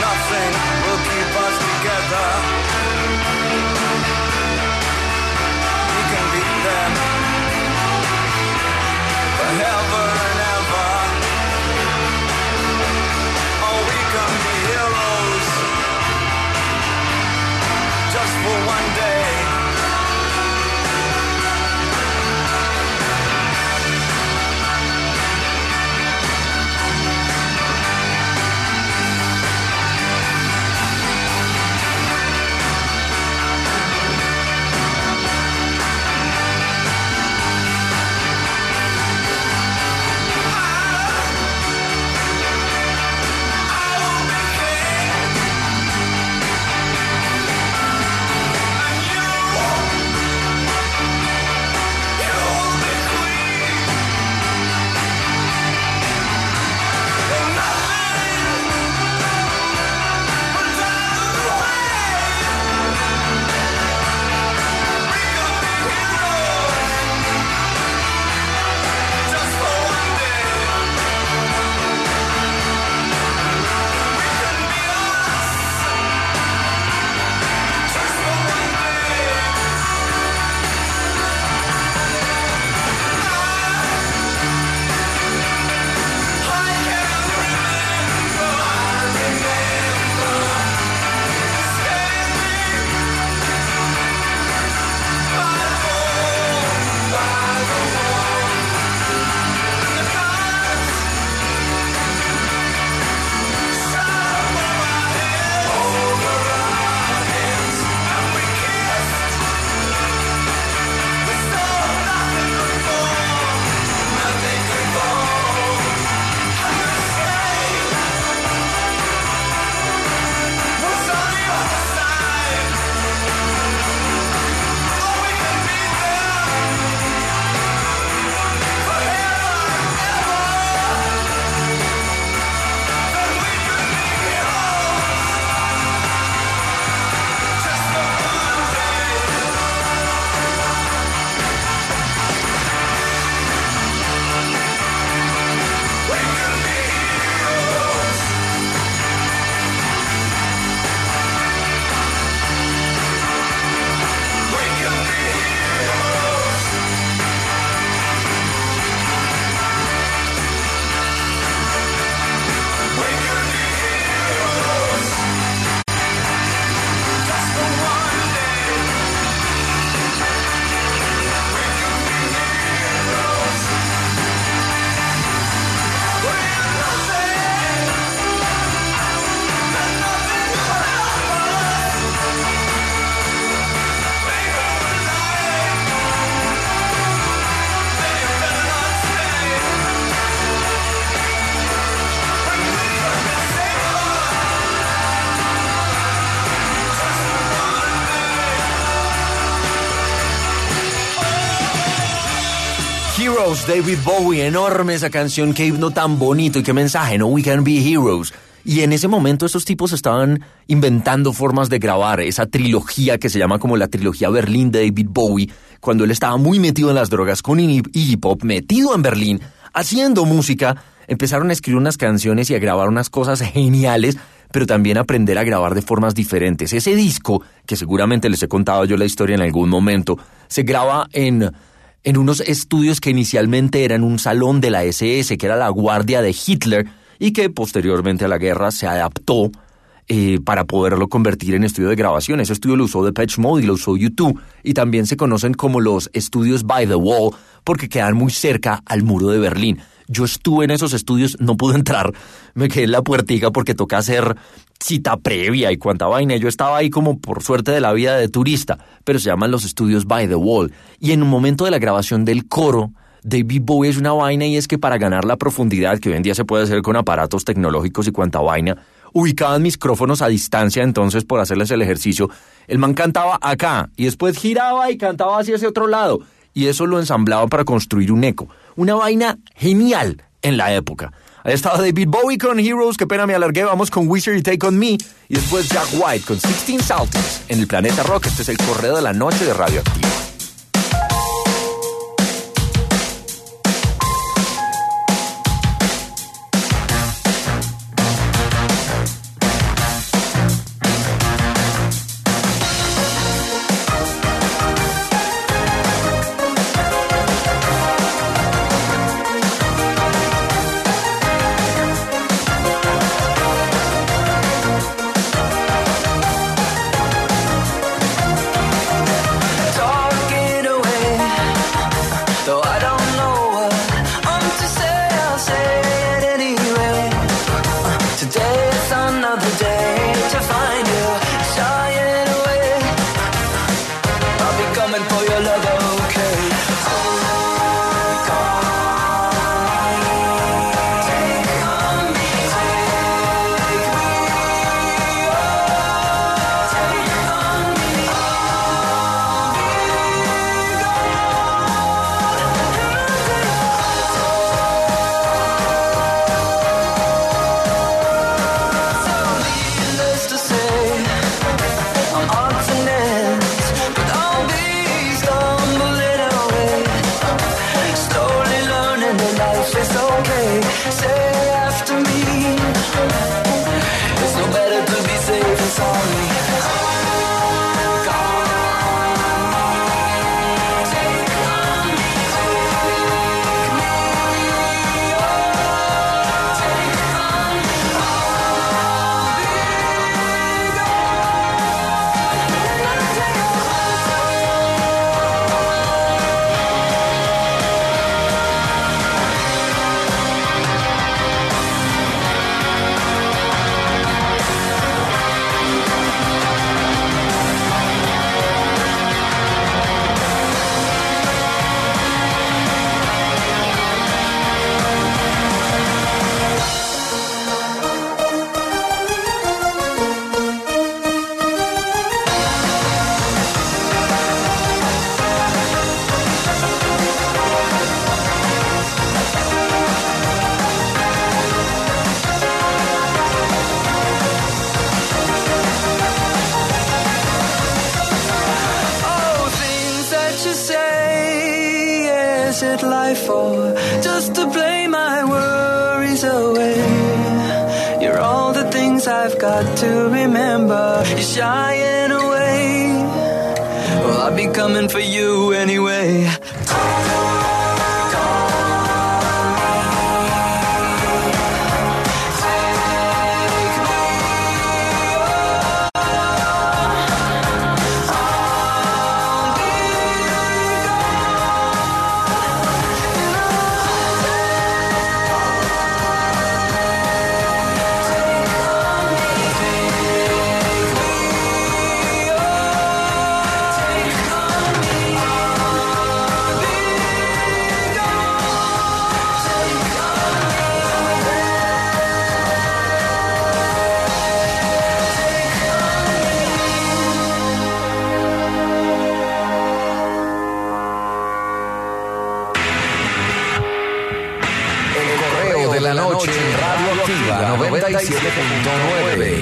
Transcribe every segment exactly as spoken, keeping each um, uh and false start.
nothing will keep us together. We can beat them forever and ever. Oh, we can be heroes just for one day. Heroes, David Bowie, enorme esa canción, qué himno tan bonito y qué mensaje, ¿no? We can be heroes. Y en ese momento estos tipos estaban inventando formas de grabar esa trilogía que se llama como la trilogía Berlín de David Bowie, cuando él estaba muy metido en las drogas con Iggy Pop, metido en Berlín, haciendo música, empezaron a escribir unas canciones y a grabar unas cosas geniales, pero también aprender a grabar de formas diferentes. Ese disco, que seguramente les he contado yo la historia en algún momento, se graba en... en unos estudios que inicialmente eran un salón de la ese ese, que era la guardia de Hitler, y que posteriormente a la guerra se adaptó eh, para poderlo convertir en estudio de grabación. Ese estudio lo usó Depeche Mode y lo usó U dos, y también se conocen como los estudios By the Wall, porque quedan muy cerca al muro de Berlín. Yo estuve en esos estudios, no pude entrar, me quedé en la puertica porque toca hacer cita previa y cuanta vaina. Yo estaba ahí como por suerte de la vida de turista, pero se llaman los estudios By the Wall. Y en un momento de la grabación del coro, David Bowie es una vaina, y es que para ganar la profundidad, que hoy en día se puede hacer con aparatos tecnológicos y cuanta vaina, ubicaban micrófonos a distancia. Entonces, por hacerles el ejercicio, el man cantaba acá y después giraba y cantaba hacia ese otro lado, y eso lo ensamblaban para construir un eco. Una vaina genial en la época. Ahí estaba David Bowie con Heroes, qué pena me alargué, vamos con Wizard y Take On Me, y después Jack White con sixteen Salties en el Planeta Rock. Este es el Correo de la Noche de Radioactivo. Say after me, it's no better to be safe and sorry. Life or just to play my worries away. You're all the things I've got to remember. You're shying away. Well, I'll be coming for you anyway. noventa y siete punto nueve.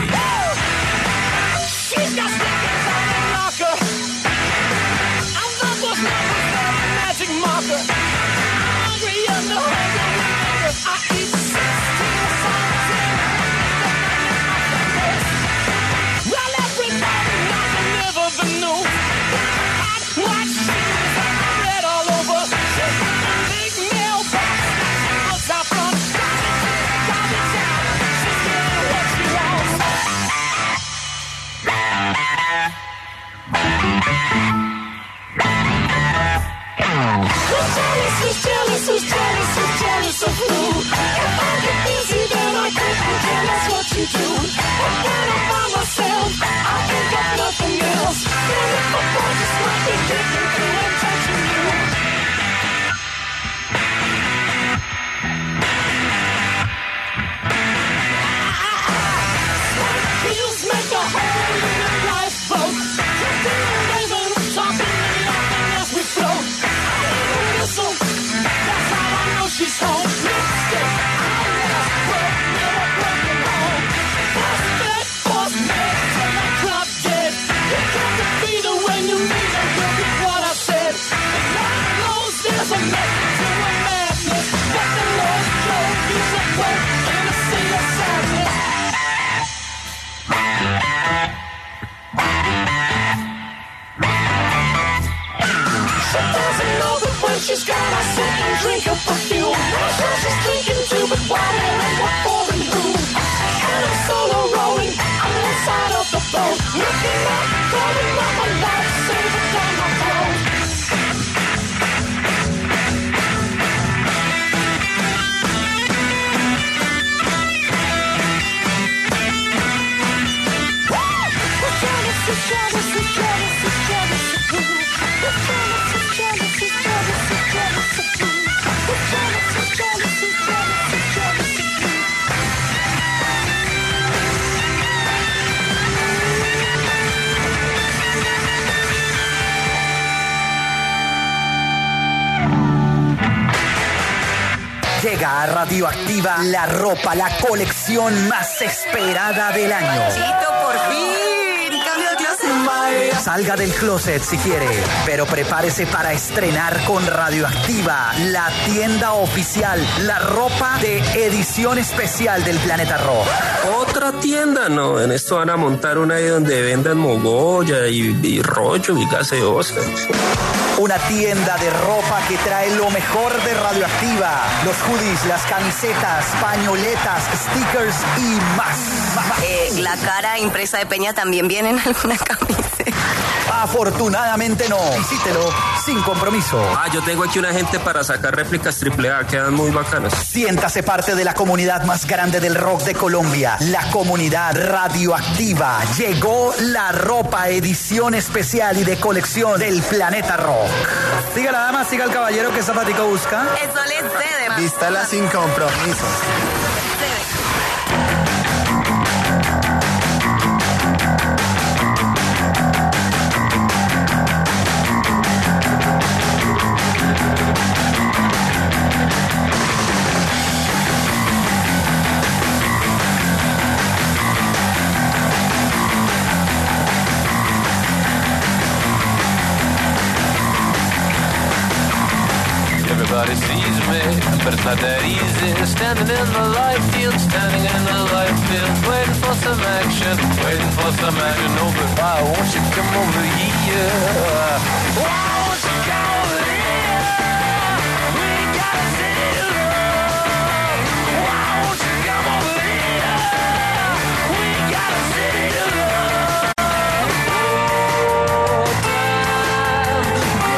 She's got a sit and drink of perfume. I'm sure she's drinking too, but why and what for and who? And I'm solo rolling on the side of the boat, looking up, calling up my life, saving down my throat. We're jealous, we're jealous, we're jealous, we're jealous of who? We're jealous, we're jealous, we're jealous. Llega a Radioactiva la ropa, la colección más esperada del año. Chito, por fin, cambio de clase. salga del closet si quiere, pero prepárese para estrenar con Radioactiva, la tienda oficial, la ropa de edición especial del Planeta Rock. Otra tienda, no, en esto van a montar una ahí donde vendan mogolla y, y rollo y gaseosa. Una tienda de ropa que trae lo mejor de Radioactiva. Los hoodies, las camisetas, pañoletas, stickers y más. Eh, la cara impresa de Peña también viene en alguna camiseta. Afortunadamente no. Visítelo sin compromiso. Ah, yo tengo aquí una gente para sacar réplicas triple A, quedan muy bacanas. Siéntase parte de la comunidad más grande del rock de Colombia, la comunidad Radioactiva. Llegó la ropa edición especial y de colección del Planeta Rock. Siga la dama, siga el caballero, ¿qué zapatico busca? Eso le cede. Vístala sin compromisos. Everybody sees me, but it's not that easy. Standing in the light field, standing in the light field, waiting for some action, waiting for some action. Oh, but why won't you come over here? Why won't you come over here? We ain't got a city to love. Why won't you come over here? We ain't got a city to love. Oh, time,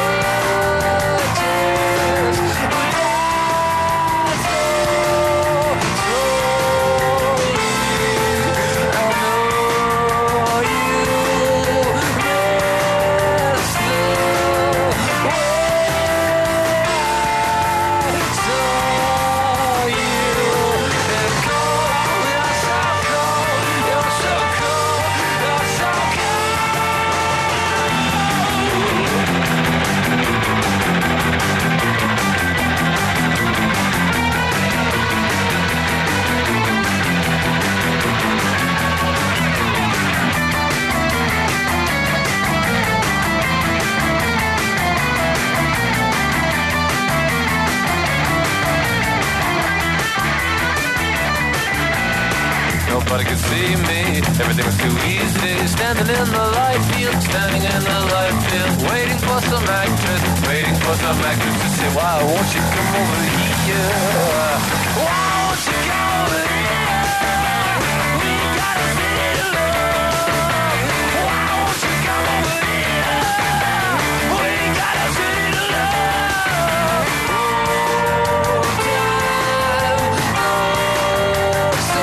nobody could see me, everything was too easy. Standing in the light field, standing in the light field, waiting for some actress, waiting for some actress to say, why won't you come over here? Why won't you come over here? We got a city to love. Why won't you come over here? We got a city to love. Oh, time, oh, so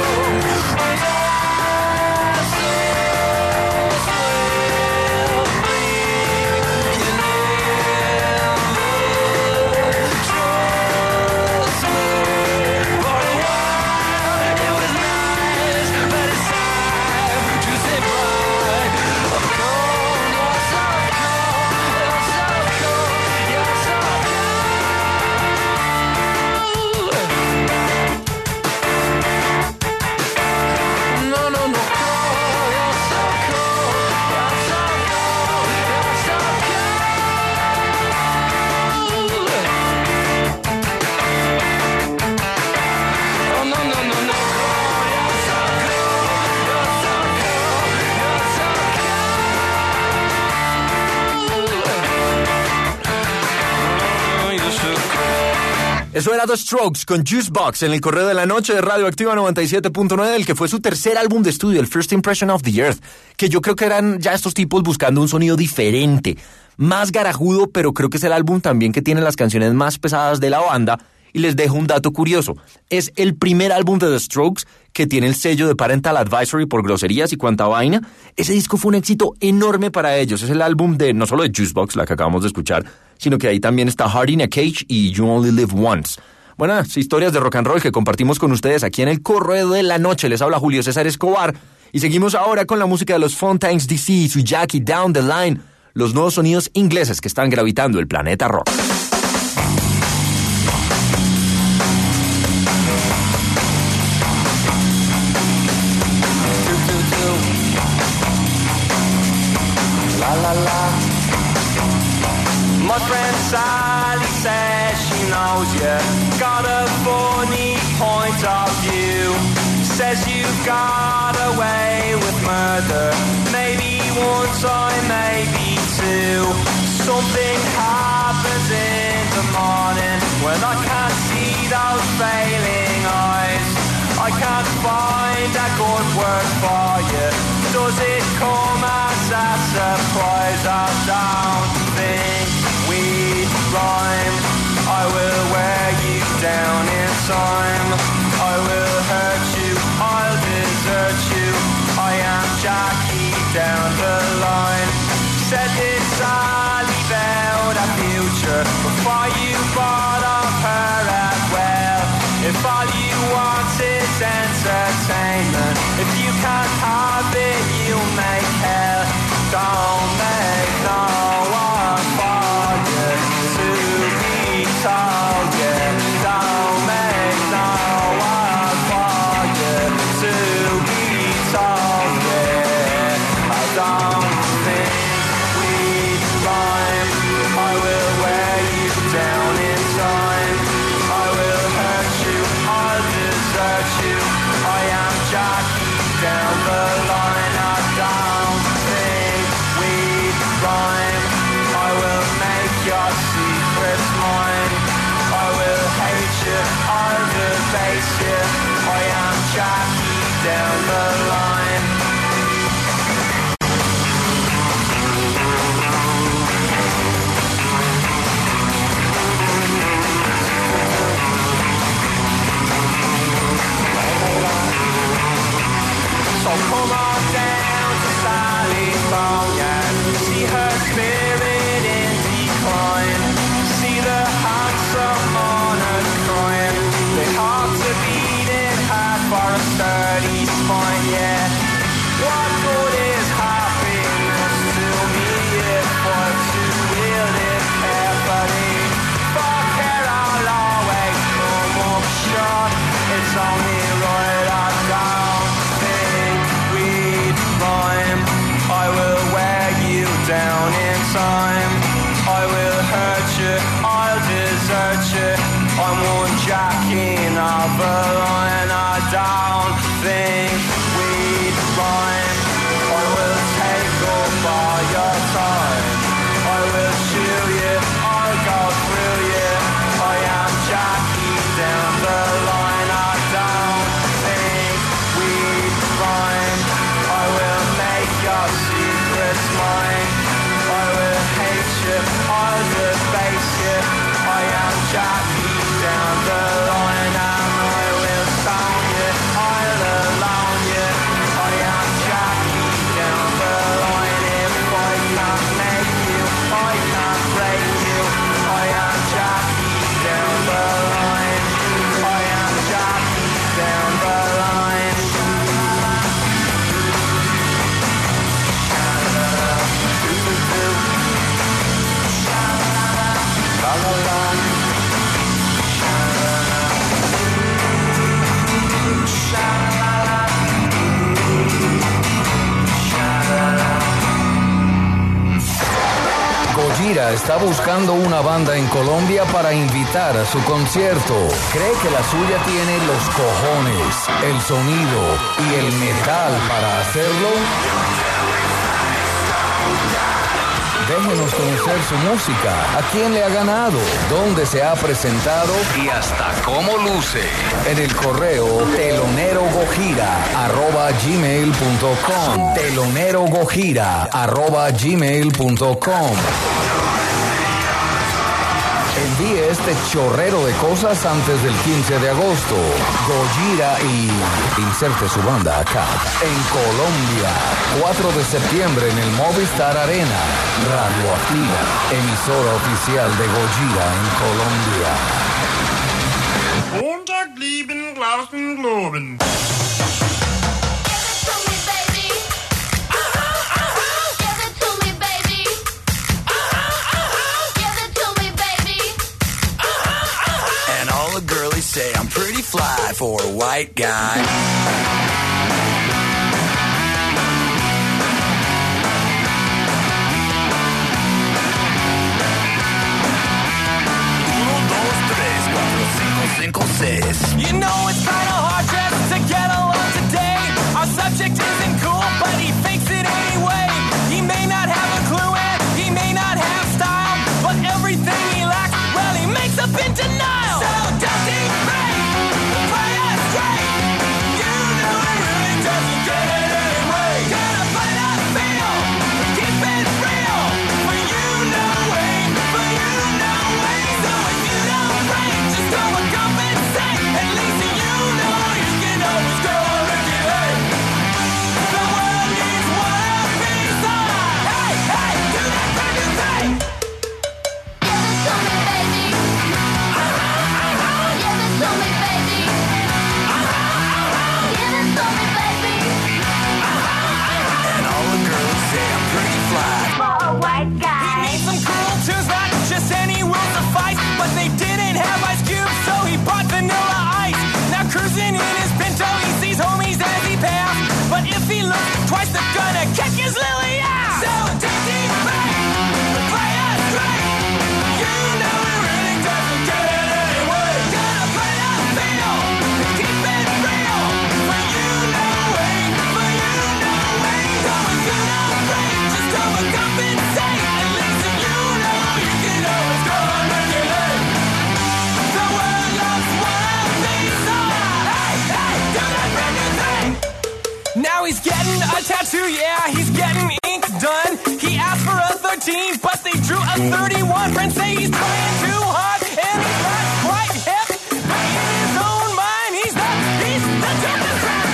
Eso era The Strokes con Juicebox en el Correo de la Noche de Radioactiva noventa y siete punto nueve, el que fue su tercer álbum de estudio, el First Impression of the Earth, que yo creo que eran ya estos tipos buscando un sonido diferente, más garajudo, pero creo que es el álbum también que tiene las canciones más pesadas de la banda. Y les dejo un dato curioso, es el primer álbum de The Strokes que tiene el sello de Parental Advisory por groserías y cuanta vaina. Ese disco fue un éxito enorme para ellos, es el álbum de, no solo de Juicebox, la que acabamos de escuchar, sino que ahí también está Heart in a Cage y You Only Live Once. Buenas historias de rock and roll que compartimos con ustedes aquí en el Correo de la Noche. Les habla Julio César Escobar y seguimos ahora con la música de los Fontaines D C y su Jackie Down the Line, los nuevos sonidos ingleses que están gravitando el planeta rock. la la. My friend Sally says she knows you got a funny point of view. Says you got away with murder, maybe one time, maybe two. Something happens in the morning when I can't see those failing eyes. I can't find a good word for you. Does it come as a surprise? I don't think we rhyme. I will wear you down in time. I will hurt you, I'll desert you. I am Jackie down the line. Said this Sally about a future before you bought off her as well. If all you want is entertainment, if you can't have it, you make hell. Don't make no one for you to be told, yeah. Don't make no one for you to be told, yeah. I don't think we rhyme. I will wear you down in time. I will hurt you, I'll desert you. I am Jackie down the line. I don't think we rhyme. I will make your secrets mine. I will hate you, I'll debase you. I am Jackie down the line. So come on down to California, see her spirit in decline, see the handsome monarch crying, they have to beat it hard for a sturdy spine, yeah. What good is happiness to me if I'm to wield it carefully? Fuck care, I'll always come up short, it's only right I don't think we'd rhyme. I will wear you down in time. I will hurt you, I'll desert you. I'm one jacking of a line. I don't think we'd rhyme. I will take up all your time. I will chew you, I'll go through you. I am Jackie down the line. I don't think we'd rhyme. I will make your secrets mine. I will hate you, I'll debase you. I am Jackie down the line. And I will sound you, I'll alone you. I am Jackie down the line. If I can't make you, I can't break you. I am Jackie down the line. I am Jackie down the line. La la la. Gojira está buscando una banda en Colombia para invitar a su concierto. Cree que la suya tiene los cojones, el sonido y el metal para hacerlo. Déjenos conocer su música, a quién le ha ganado, dónde se ha presentado y hasta cómo luce. En el correo telonerogojira arroba gmail punto com. telonerogojira arroba gmail punto com. Envíe este chorrero de cosas antes del quince de agosto. Gojira y inserte su banda acá. En Colombia, cuatro de septiembre en el Movistar Arena. Radioactiva, emisora oficial de Gojira en Colombia. Montag lieben Glauben Globen. All the girlies say I'm pretty fly for a white guy. is Lily, yeah. So don't keep playing, play us straight. You know it really doesn't get it anyway. Gotta play that feel, keep it real. For you know way, for you know way. Going through no break, just overcompensate. At least if you know you can always go on making it. The world loves one piece of. Hey, hey, do that brand new thing. Now he's getting a tattoo, yeah, he's getting ink done. He asked for a thirteen, but they drew a thirty-one. Friends say he's trying too hard, and he's not quite hip. But in his own mind, he's the, he's the toughest rap.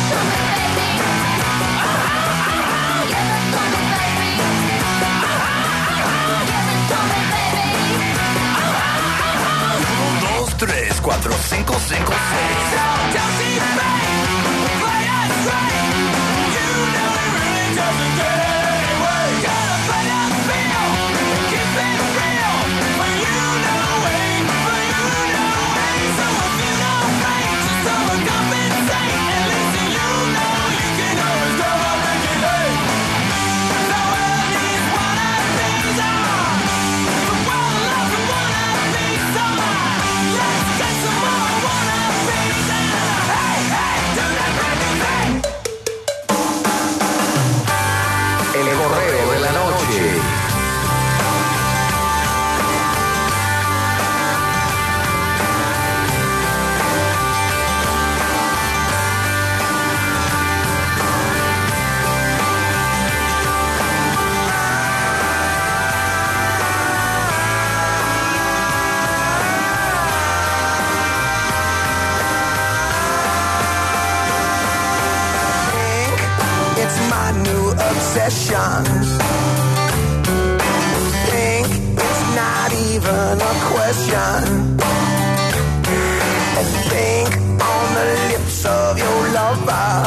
Un, dos, tres, cuatro, cinco, cinco, seis. So don't keep playing, play us straight. You know it really doesn't get it anyway. Gotta play that feel, keep it real. For you know way, for you know way. So if you don't play, just overcompensate. At least if you know you can always go on making it. The world needs wannabes, ah. The world loves wannabes, ah. Let's get some more wannabes, ah. Hey, hey, do that brand new thing. El correo de la noche. It's my new obsession. Pink, it's not even a question. And pink on the lips of your lover.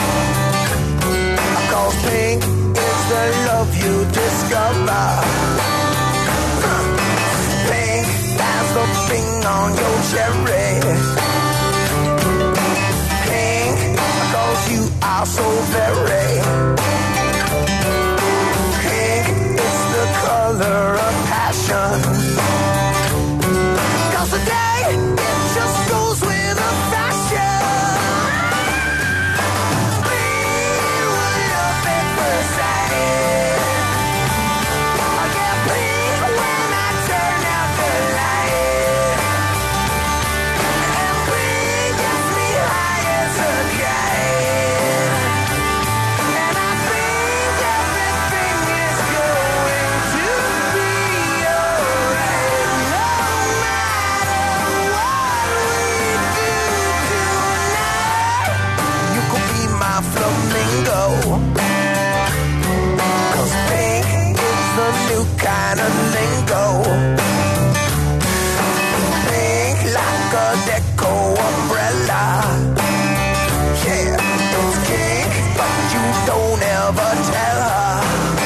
Cause pink is the love you discover. Pink as the thing on your cherry. Pink, cause you are so very. Pink, it's the color of passion. Cause today, it just goes with the fashion. We were love at first sight. I get pink when I turn out the light. And pink gets me high as a kite. And I think everything is going to be alright. No matter what we do tonight, you could be my flamingo. Cause pink is the new kind of lingo. Pink like a deco umbrella. Yeah, it's pink, but you don't ever tell her.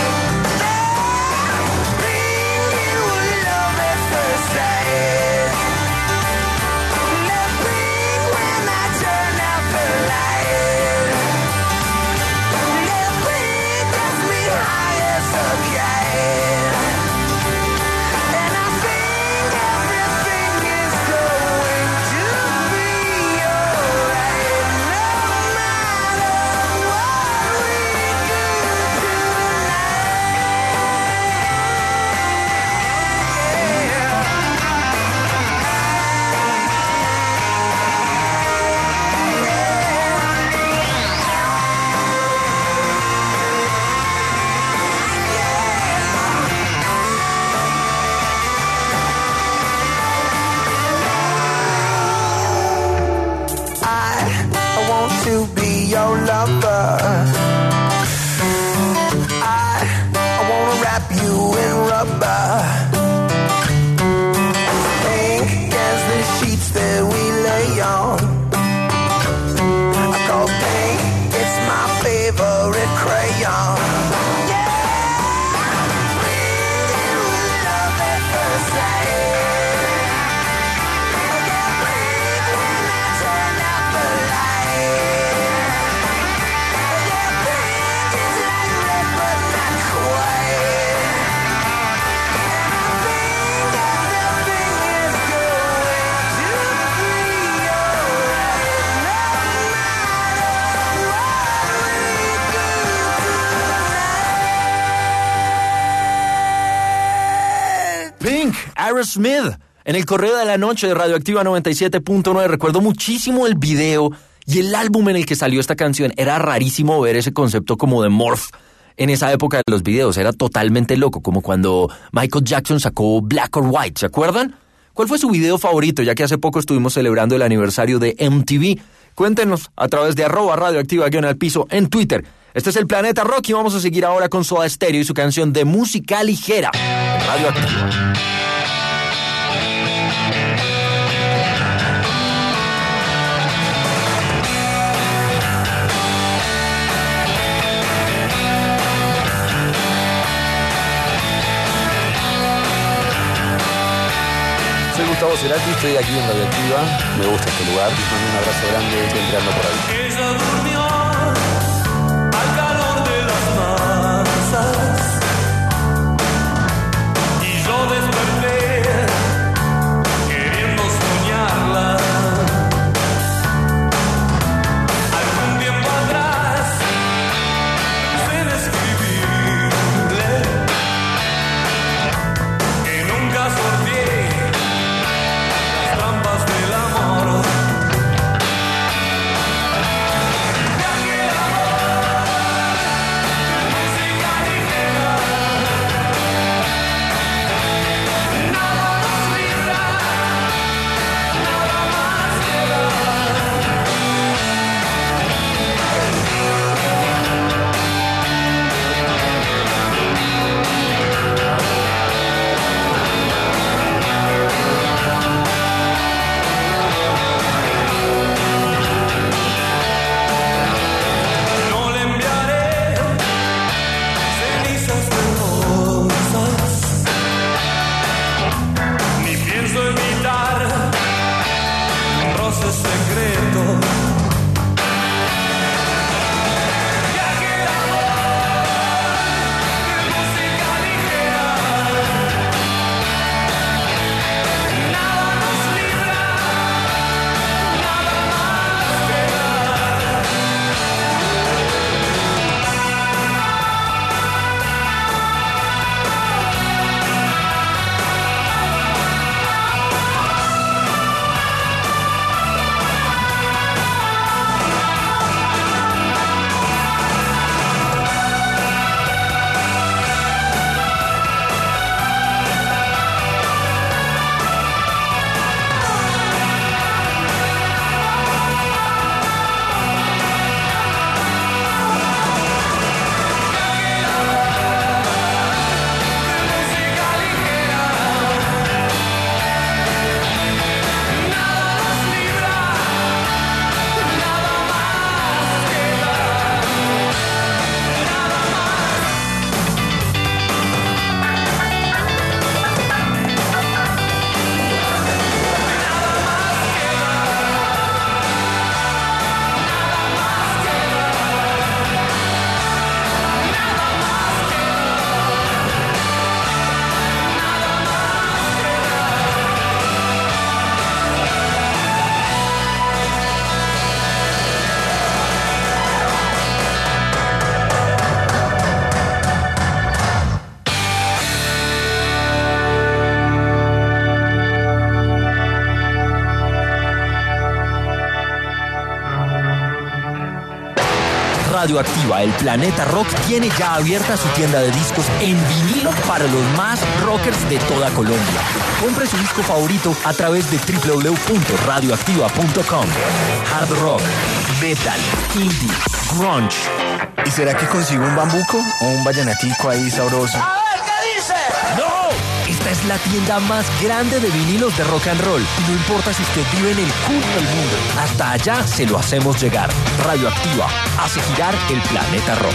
Pink, you love at first sight. Let pink when I turn out the light. Let pink gets me high as a kite. And I think everything is going to be alright. No matter what we do I, I want to be your lover. I, I want to wrap you in rubber. Pink as the sheets that we lay on. I call pink, it's my favorite crayon. Yeah, pink, you love at first sight. Yeah, pink when I turn out the light. Yeah, pink is like red Pink, Aerosmith, en el correo de la noche de Radioactiva noventa y siete punto nueve. Recuerdo muchísimo el video y el álbum en el que salió esta canción. Era rarísimo ver ese concepto como de morph en esa época de los videos. Era totalmente loco, como cuando Michael Jackson sacó Black or White, ¿se acuerdan? ¿Cuál fue su video favorito? Ya que hace poco estuvimos celebrando el aniversario de M T V. Cuéntenos a través de arroba radioactiva-al piso en Twitter. Este es el Planeta Rock y vamos a seguir ahora con Soda Stereo y su canción de música ligera en Radioactiva. Soy Gustavo Cerati, estoy aquí en Radioactiva. Me gusta este lugar. Les mando un abrazo grande, siempre ando por ahí. Ella durmió al calor de las masas y yo desperté queriendo soñarla. Algún tiempo atrás pensé en escribirle que nunca sorteé las trampas del amor. No le enviaré cenizas de rosas, ni pienso evitar un roce secreto. Ya que el amor es música ligera, nada nos libra, nada más queda. Radioactiva, el Planeta Rock tiene ya abierta su tienda de discos en vinilo para los más rockers de toda Colombia. Compre su disco favorito a través de doble u doble u doble u punto radioactiva punto com. Hard rock, metal, indie, grunge. ¿Y será que consigo un bambuco o un vallenatico ahí sabroso? A ver, ¿qué dice? ¡No! Esta es la tienda más grande de vinilos de rock and roll. Y no importa si usted vive en el culo del mundo. Hasta allá se lo hacemos llegar. Radioactiva hace girar el Planeta Rock.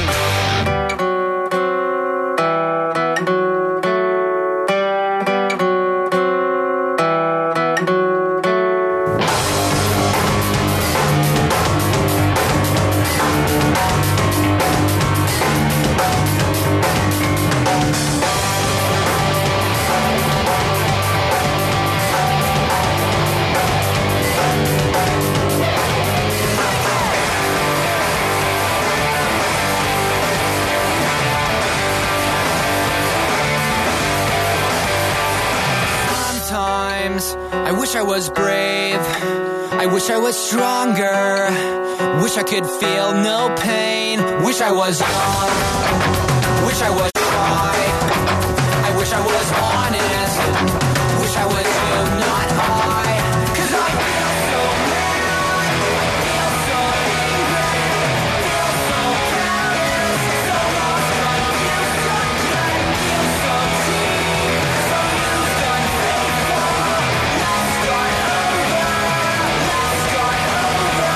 I wish I was brave. I wish I was stronger. Wish I could feel no pain. Wish I was young. Wish I was shy. I wish I was honest. Wish I was you, not I. 'Cause I feel so mad. Feel so angry. Feel so careless. So lost, confused, undone. Feel so cheap. So used, unfaithful. Let's start over. Let's start over.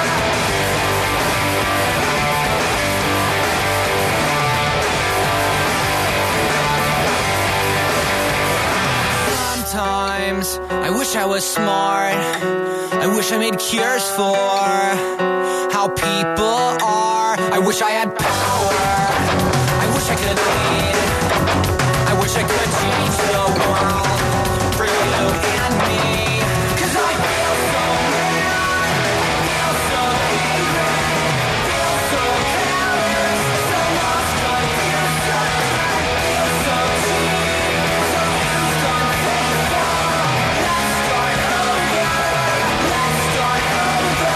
Sometimes I wish I was smart. I wish I made cures for how people are. I wish I had power. I wish I could lead. I wish I could change the world for you and me. 'Cause I feel so mad. Feel so angry. Feel so careless. So lost, confused, undone. Feel so cheap. So used, unfaithful. Let's start over. Let's start over.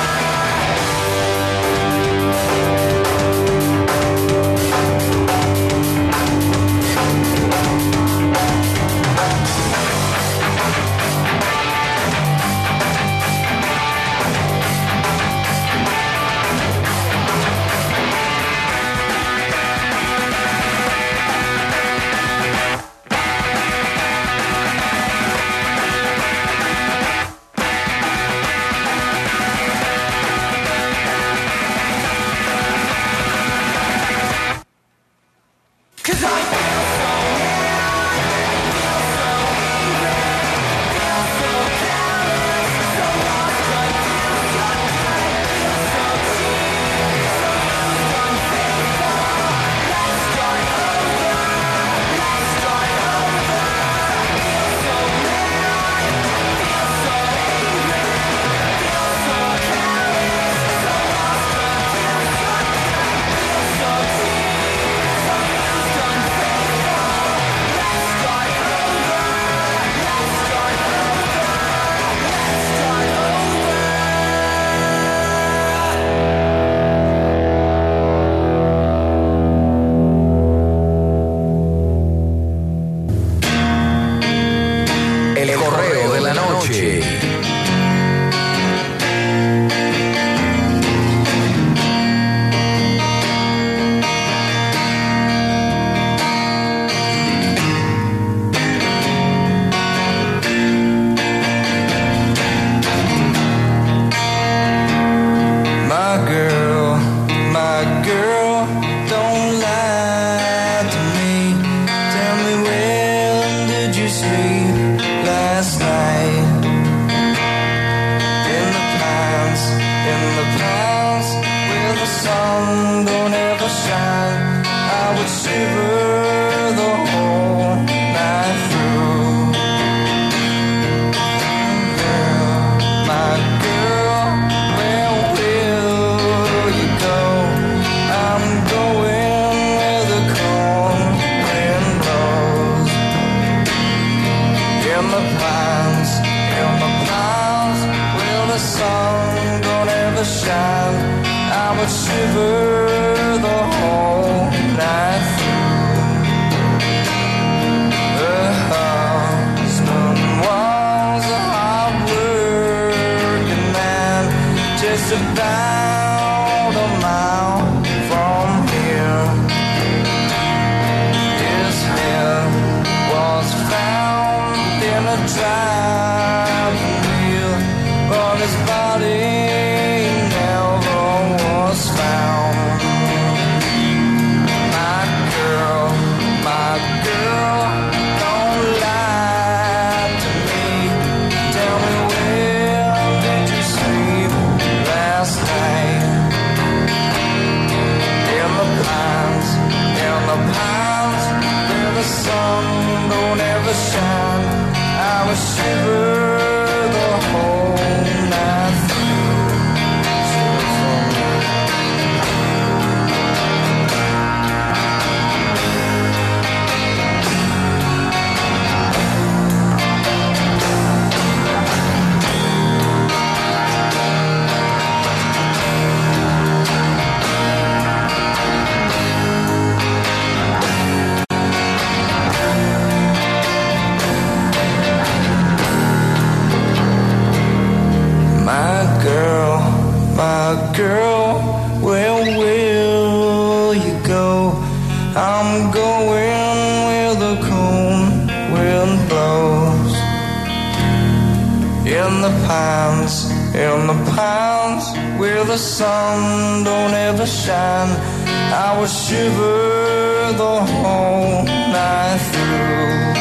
in the pines, in the pines, where the sun don't ever shine. I would shiver the whole night through.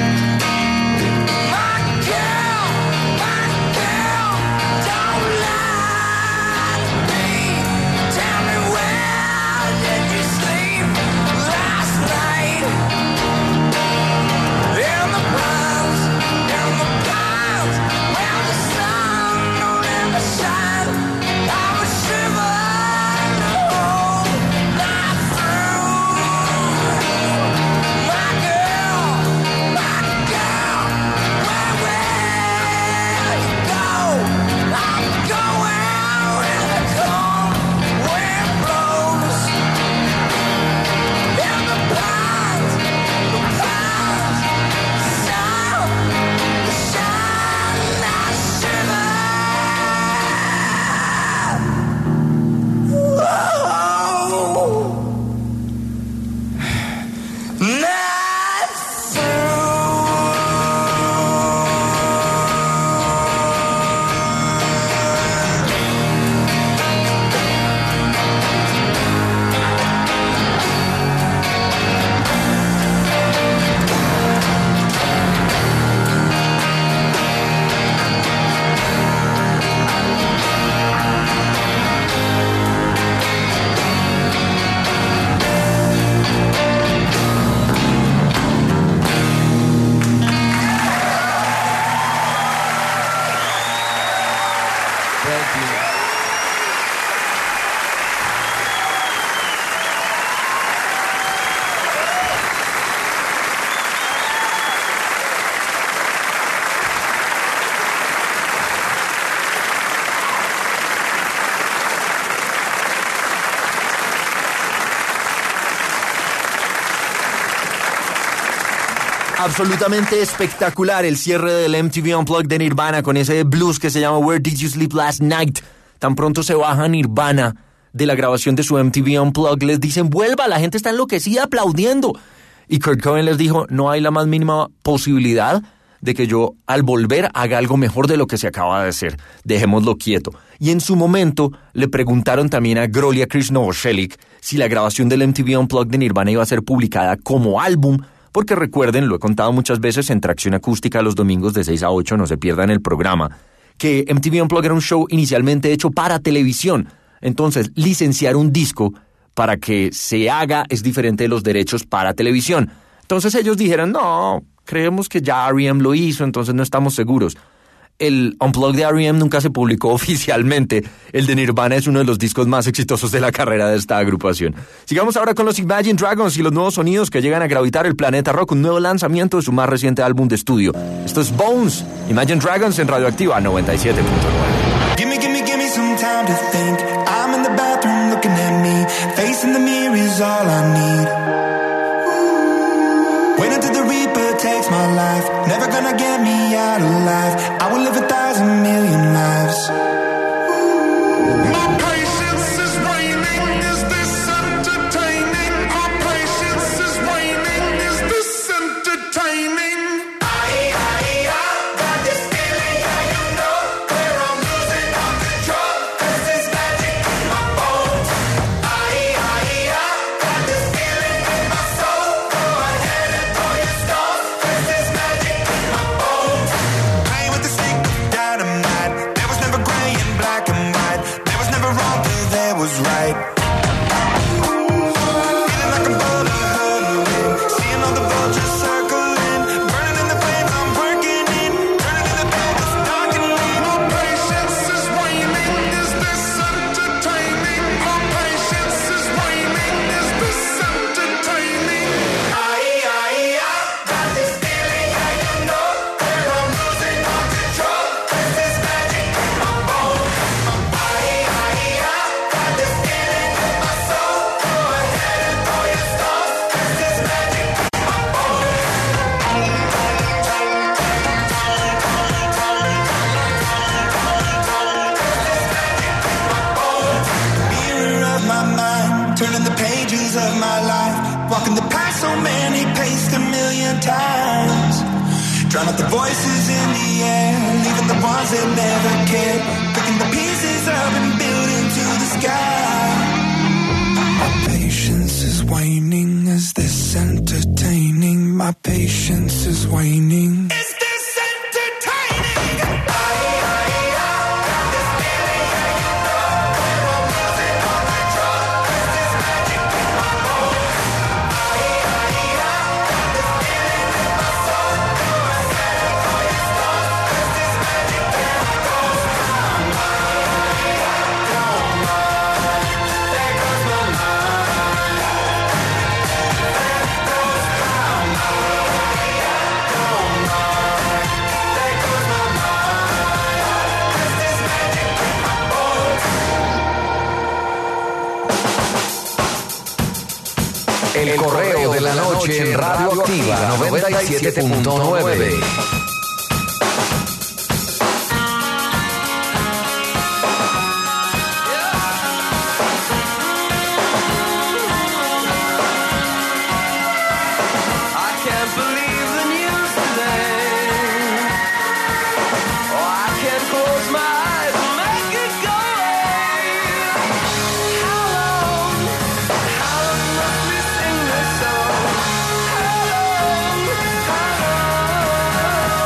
My girl, my girl, don't lie to me. Tell me, where did you sleep last night? In the pines, in the pines, where the sun don't ever shine. I would shiver the whole night through. My girl, my girl, where will you go? I'm going where the cold wind blows. In the pines, the pines, sun, the shine, I shiver. Whoa. Night Absolutamente espectacular el cierre del M T V Unplugged de Nirvana con ese blues que se llama Where Did You Sleep Last Night. Tan pronto se baja Nirvana de la grabación de su M T V Unplugged, les dicen vuelva, la gente está enloquecida aplaudiendo. Y Kurt Cobain les dijo, no hay la más mínima posibilidad de que yo al volver haga algo mejor de lo que se acaba de hacer. Dejémoslo quieto. Y en su momento le preguntaron también a Grolia Krishnovorshelik si la grabación del M T V Unplugged de Nirvana iba a ser publicada como álbum, porque recuerden, lo he contado muchas veces en Tracción Acústica los domingos de seis a ocho, no se pierdan el programa, que M T V Unplugged era un show inicialmente hecho para televisión. Entonces, licenciar un disco para que se haga es diferente de los derechos para televisión. Entonces ellos dijeron, no, creemos que ya R E M lo hizo, entonces no estamos seguros. El Unplugged de R E M nunca se publicó oficialmente. El de Nirvana es uno de los discos más exitosos de la carrera de esta agrupación. Sigamos ahora con los Imagine Dragons y los nuevos sonidos que llegan a gravitar el planeta rock, un nuevo lanzamiento de su más reciente álbum de estudio. Esto es Bones, Imagine Dragons en Radioactiva noventa y siete punto nueve. Gimme, gimme, gimme some time to think. I'm in the bathroom looking at me. Facing the mirror is all I need. Wait until the Reaper takes my life. Never gonna get me out alive. I will live a thousand million lives. My patience is waning. Is this entertaining? My patience is waning. Is this entertaining? Aye, aye, I got this feeling, yeah, you know, where I'm losing all control. 'Cause there's magic in my bones. Aye, aye, I got this feeling in my soul. Go ahead and throw your stones. 'Cause there's magic in my bones. Playing with the stick of dynamite. There was never gray and black and white. There was never wrong till there was right. Feeling like I'm bullet hurtling. Seeing all the vultures circling. Burning in the flames I'm working in. Turning in the bed that's darkening. My patience is waning. Is this entertaining? My patience is waning. Is this entertaining? Aye, aye, I got this feeling, yeah, you know, where I'm losing all control. 'Cause there's magic in my bones. Aye, aye, I got this feeling in my soul. Go ahead and throw your stones. 'Cause there's magic in my bones. Mirror of my mind, turning the pages of my life, walking the path so many paced a million times, Drown out the voices in the air, leaving the ones that never cared. Picking the pieces up and building to the sky. My patience is waning. Is this entertaining? My patience is waning. Is this entertaining? El correo de la noche en Radio Activa noventa y siete punto nueve. How long, how long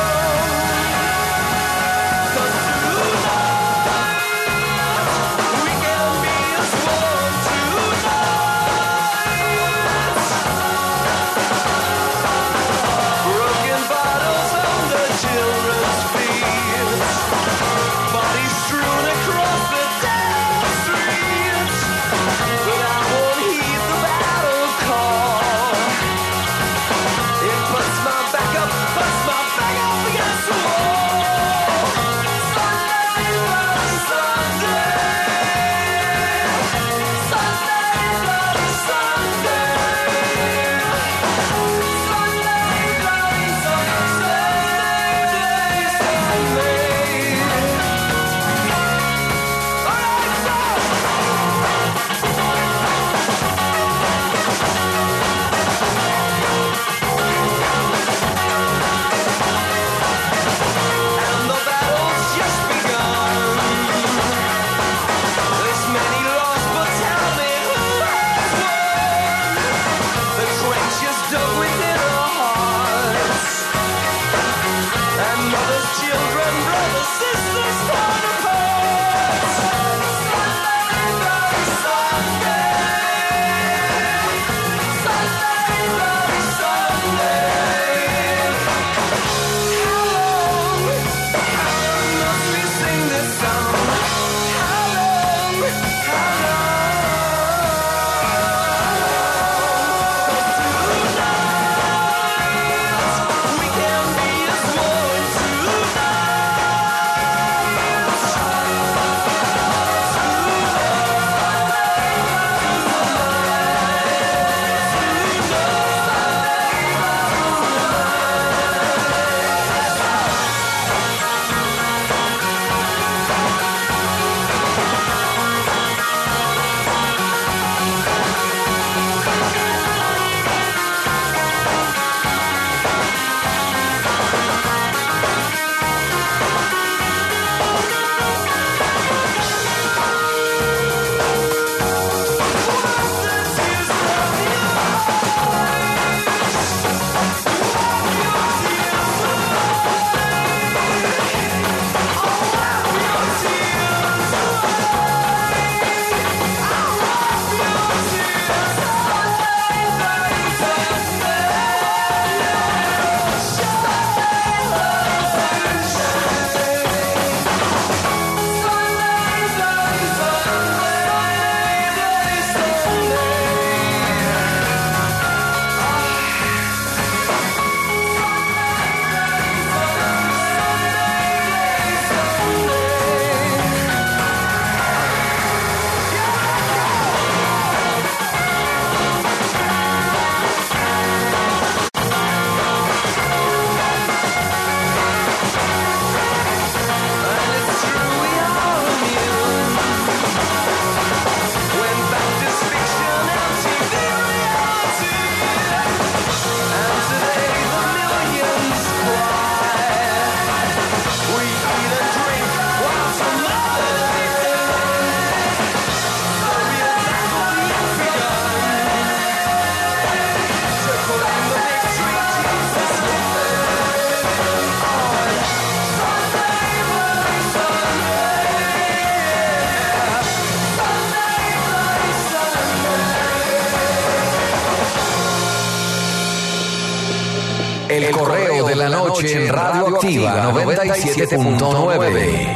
El correo de la noche en Radio Activa noventa y siete punto nueve.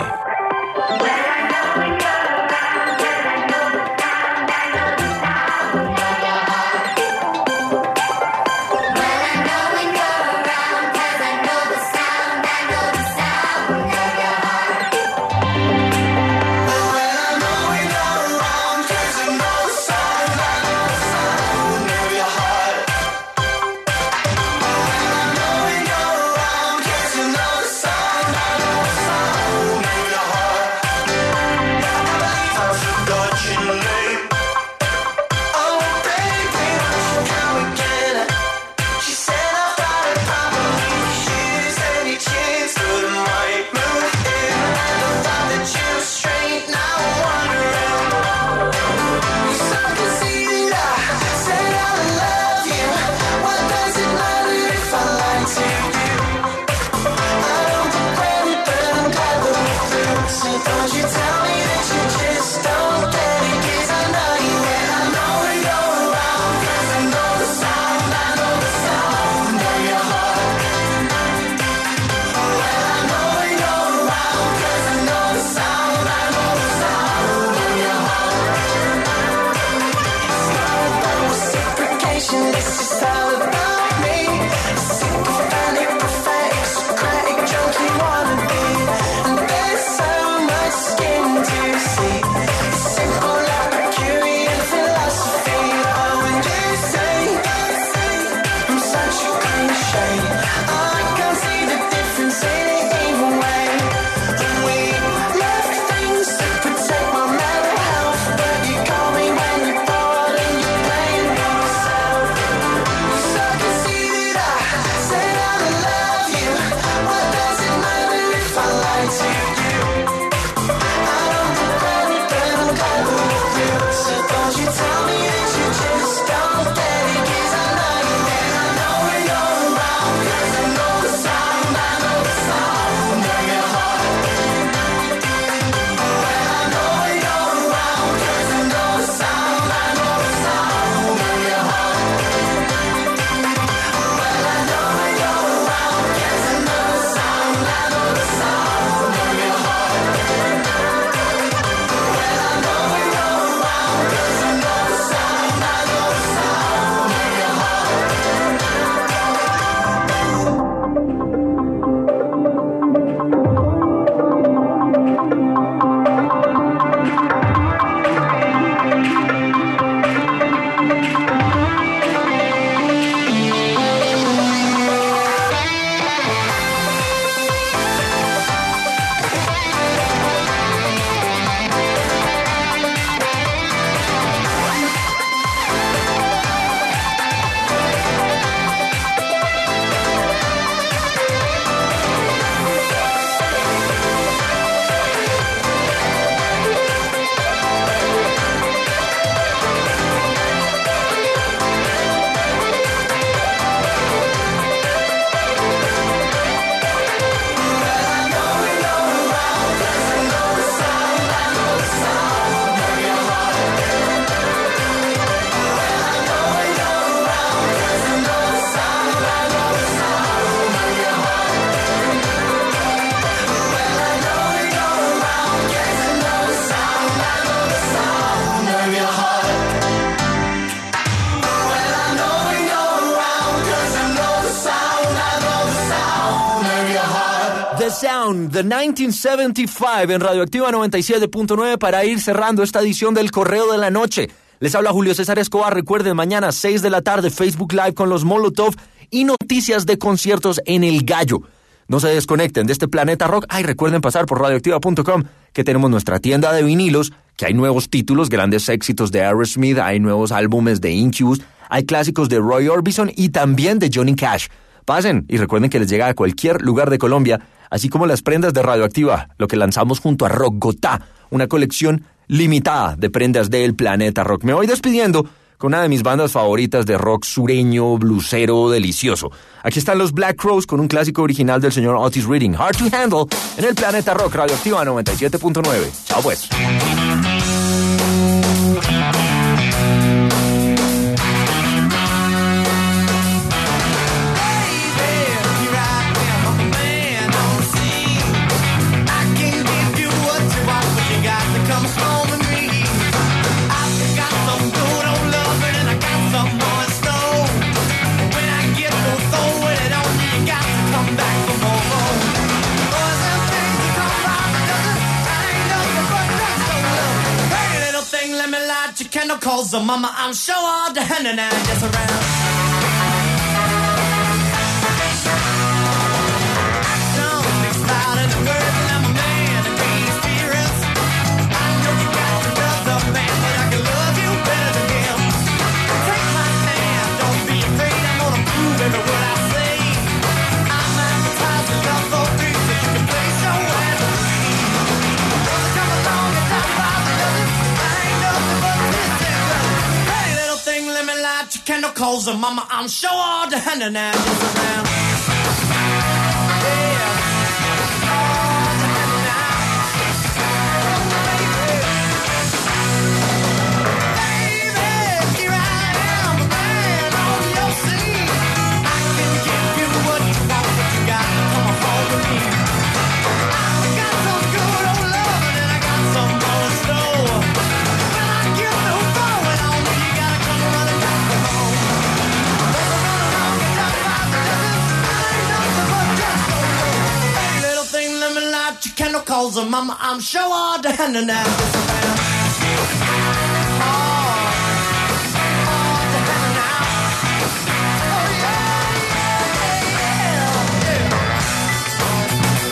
Sound, The nineteen seventy-five en Radioactiva noventa y siete punto nueve para ir cerrando esta edición del Correo de la Noche. Les habla Julio César Escobar. Recuerden, mañana seis de la tarde, Facebook Live con los Molotov y noticias de conciertos en El Gallo. No se desconecten de este planeta rock. Ay, recuerden pasar por radioactiva punto com, que tenemos nuestra tienda de vinilos, que hay nuevos títulos, grandes éxitos de Aerosmith, hay nuevos álbumes de Incubus, hay clásicos de Roy Orbison y también de Johnny Cash. Pasen y recuerden que les llega a cualquier lugar de Colombia, así como las prendas de Radioactiva, lo que lanzamos junto a Rockgotá, una colección limitada de prendas del planeta rock. Me voy despidiendo con una de mis bandas favoritas de rock sureño, blusero, delicioso. Aquí están los Black Crowes con un clásico original del señor Otis Redding, Hard to Handle, en el planeta rock. Radioactiva noventa y siete punto nueve. Chao pues. Baby, candle calls the mama. I'm sure all the hand and I just around. Don't be loud in the words and I'm a man and be serious. I know you got to love the man, but I can love you better than him. Take my hand, don't be afraid. I'm gonna prove every word I say. I'm advertising love for free so you can place your hand on me. Come along and talk about the others. I ain't nothing but this and that. Hey, little thing, let me light your candle calls her mama. I'm sure all the hand and I just around. Yeah. All the hand and I. Oh, baby. Baby, here I am, a man on your scene. I can give you what you want, but you gotta come home with me. I got some good old loving and I got some more in store. When I get the phone on me, you gotta come running back to home. There's a run along and talk about the others. I ain't nothing but just no more. Hey, little thing, let me light your candle calls her mama. I'm sure all the hand and I just around. Oh, all the hand and I. Oh, yeah, yeah, yeah, yeah.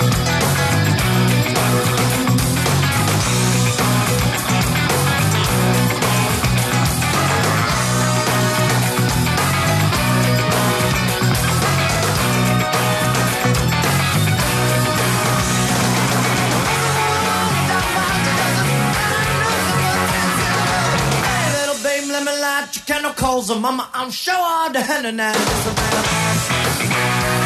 Hey, little babe, let me light your candle calls her mama. I'm sure all the hand and I just around.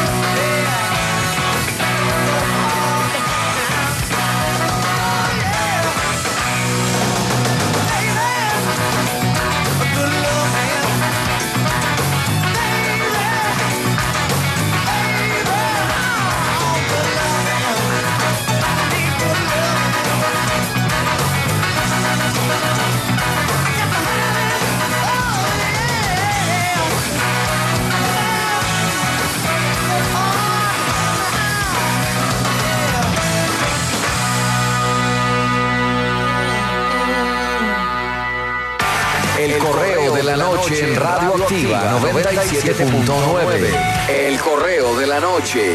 El correo de la noche en Radio Activa noventa y siete punto nueve. El correo de la noche.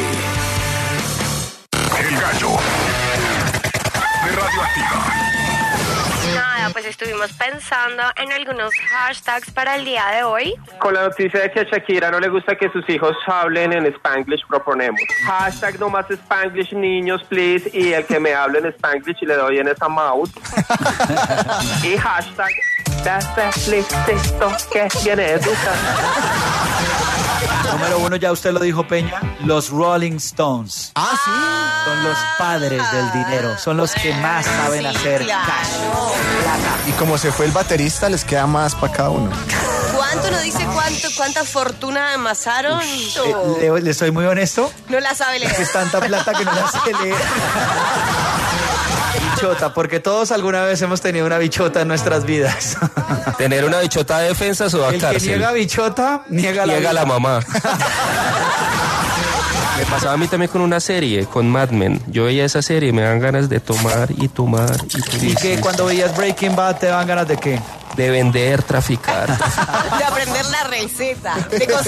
El gallo de Radioactiva. Nada, pues estuvimos pensando en algunos hashtags para el día de hoy. Con la noticia de que a Shakira no le gusta que sus hijos hablen en Spanglish, proponemos hashtag no más Spanglish, niños, please, y el que me hable en Spanglish y le doy en esa mouth. Y hashtag esto que viene educa. Número uno, ya usted lo dijo, Peña, los Rolling Stones. Ah, sí. Son los padres del dinero, son los que más saben hacer cash. Y como se fue el baterista, les queda más para cada uno. ¿Cuánto nos dice cuánto, cuánta fortuna amasaron? Eh, le, le soy muy honesto. No la sabe leer. Es tanta plata que no la sé leer. Bichota, porque todos alguna vez hemos tenido una bichota en nuestras vidas. ¿Tener una bichota de defensas o a El que cárcel? niega bichota, niega la Niega vida. la mamá. Me pasaba a mí también con una serie, con Mad Men. Yo veía esa serie y me dan ganas de tomar y tomar y tomar. ¿Y que cuando veías Breaking Bad te dan ganas de qué? De vender, traficar. De aprender la receta. De